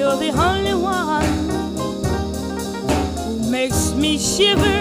you're the only one who makes me shiver